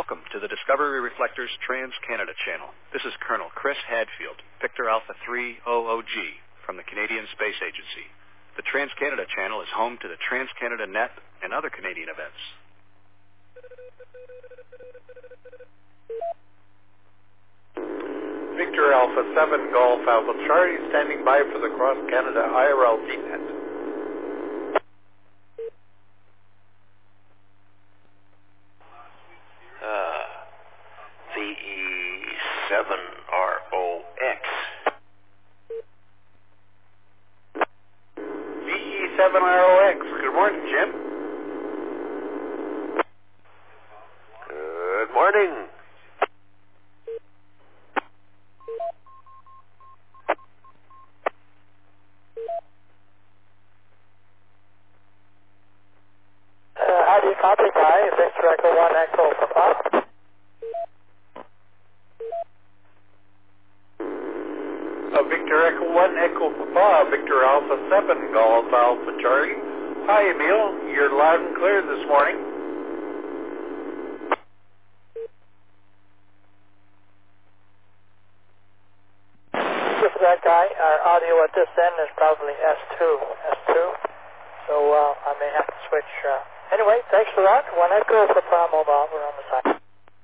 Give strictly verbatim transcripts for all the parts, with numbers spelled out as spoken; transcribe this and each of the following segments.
Welcome to the Discovery Reflectors Trans-Canada Channel. This is Colonel Chris Hadfield, Victor Alpha three O O G from the Canadian Space Agency. The Trans-Canada Channel is home to the Trans-Canada Net and other Canadian events. Victor Alpha seven Golf Alpha Charlie standing by for the Cross Canada I R L D net. Uh, V E seven R O X. V E seven R O X. Good morning, Jim. Good morning. Uh, how do you copy, Guy? Victor Echo one Echo Papa. Uh, Victor Echo one Echo Papa, Victor Alpha seven Golf Alpha Charlie. Hi, Emil. You're loud and clear this morning. Just that, Guy. Our audio at this end is probably S two. S two. So uh, I may have to switch. Uh, anyway, thanks for that. One Echo Papa Mobile. We're on the side.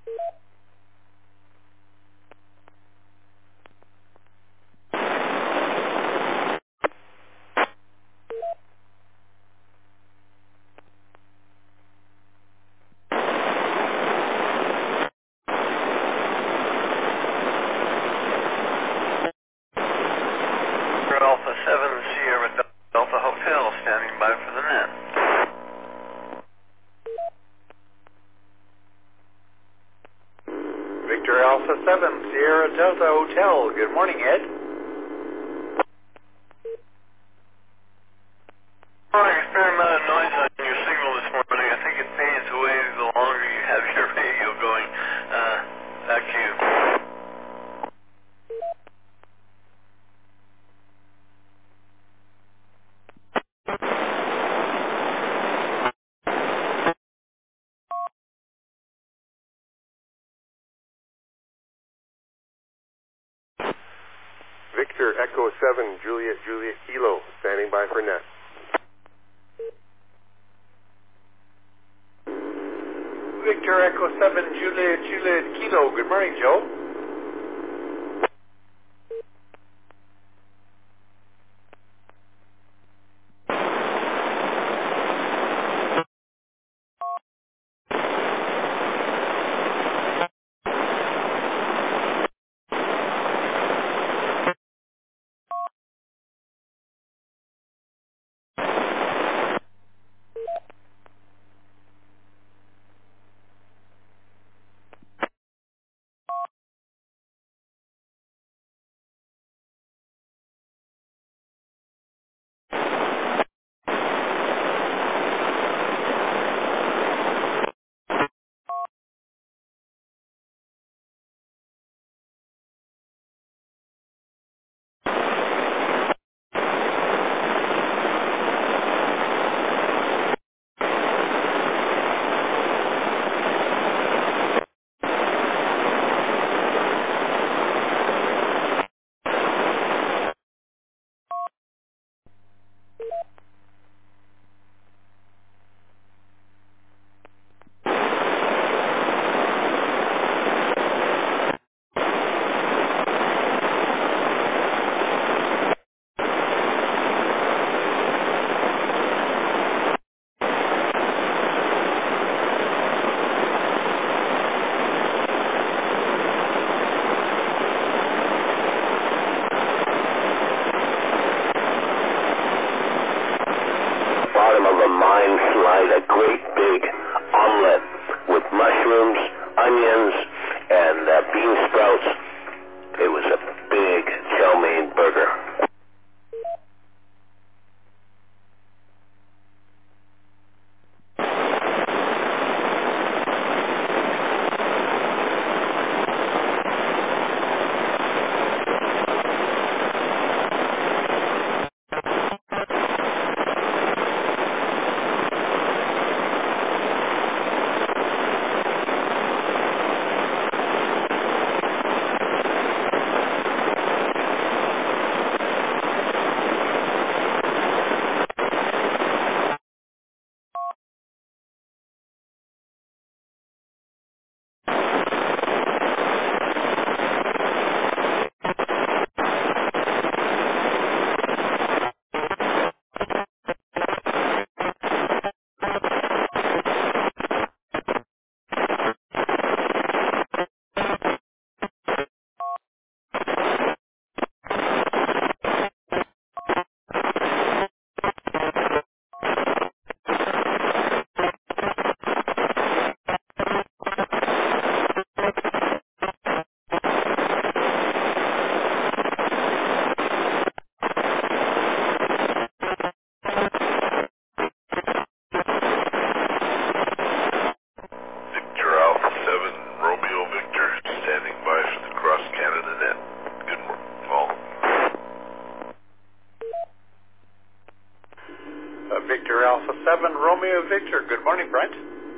Alpha seven Sierra Delta Hotel standing by for the net. Victor Alpha seven Sierra Delta Hotel. Good morning, Ed. Morning. A fair amount of noise on your signal this morning. I think it fades away the longer you have your radio going. Uh, back to you. Victor Echo seven Juliet Juliet Kilo standing by for net. Victor Echo seven Juliet Juliet Kilo. Good morning, Joe. Romeo Victor. Good morning, Brent.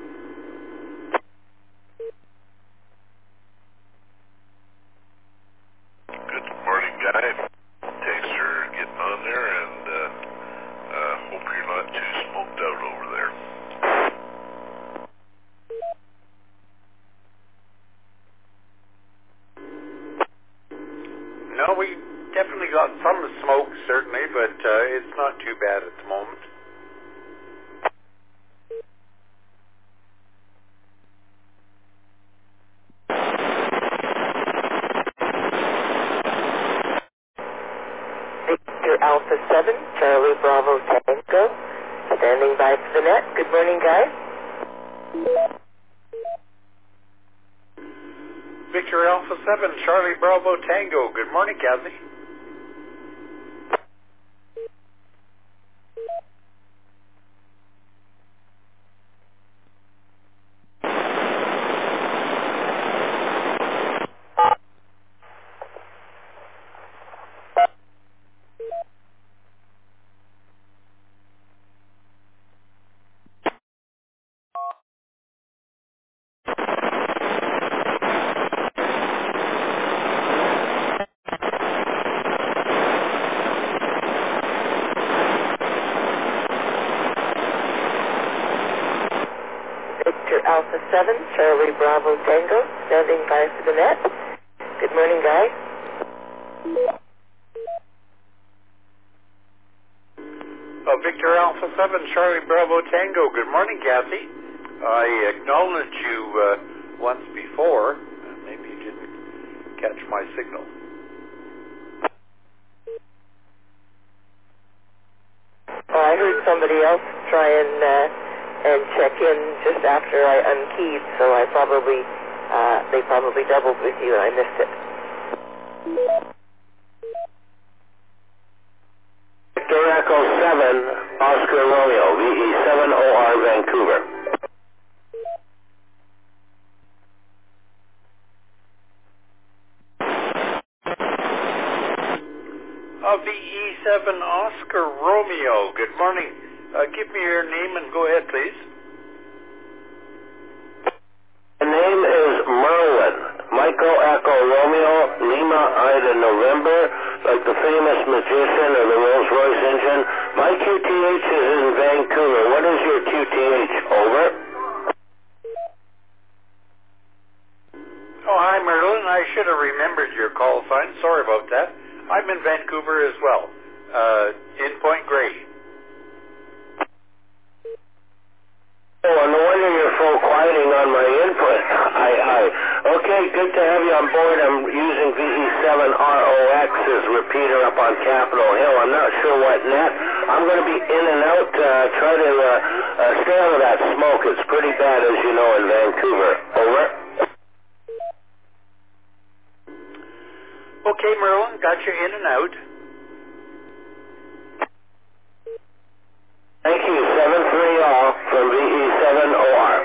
Good morning, guy. Thanks for getting on there, and uh, uh, hope you're not too smoked out over there. No, we definitely got some smoke, certainly, but uh, it's not too bad at the moment. Victor Alpha seven, Charlie Bravo Tango, standing by for the net. Good morning, guys. Victor Alpha seven, Charlie Bravo Tango. Good morning, Kathy. Victor Alpha seven, Charlie Bravo Tango, standing by for the net. Good morning, guys. Uh, Victor Alpha seven, Charlie Bravo Tango. Good morning, Kathy. I acknowledged you uh, once before. Uh, maybe you didn't catch my signal. Oh, I heard somebody else try and uh, and check in just after I unkeyed, so I probably uh, they probably doubled with you and I missed it. Victor Echo seven, Oscar Romeo, V E seven O R, Vancouver. Uh, V E seven Oscar Romeo. Good morning. Uh, give me your name and go ahead, please. The name is Merlin. Michael Echo Romeo, Lima Ida November, like the famous magician of the Rolls Royce engine. My Q T H is in Vancouver. What is your Q T H? Over. Oh, hi, Merlin. I should have remembered your call sign. Sorry about that. I'm in Vancouver as well, uh, in Point Grey. Oh, no wonder you're so quieting on my input. I, I, okay, good to have you on board. I'm using V E seven R O X as repeater up on Capitol Hill. I'm not sure what net. I'm going to be in and out. Uh, try to uh, uh, stay out of that smoke. It's pretty bad, as you know, in Vancouver. Over. Okay, Merlin, got you in and out. Thank you. seven three all from V E seven O R.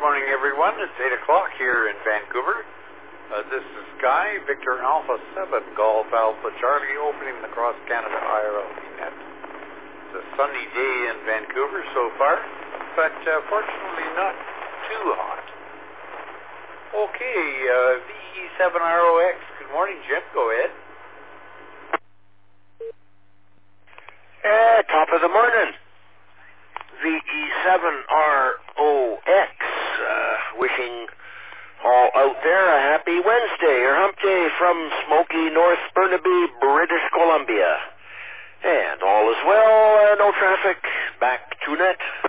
morning, everyone. It's eight o'clock here in Vancouver. Uh, this is Guy, Victor Alpha seven, Golf Alpha Charlie, opening the Cross Canada I R L P net. It's a sunny day in Vancouver so far, but uh, fortunately not too hot. Okay, uh, V E seven R O X. Good morning, Jim. Go ahead. Uh, top of the morning. V E seven R O X, uh, wishing all out there a happy Wednesday or hump day from smoky North Burnaby, British Columbia. And all is well, uh, no traffic, back to net.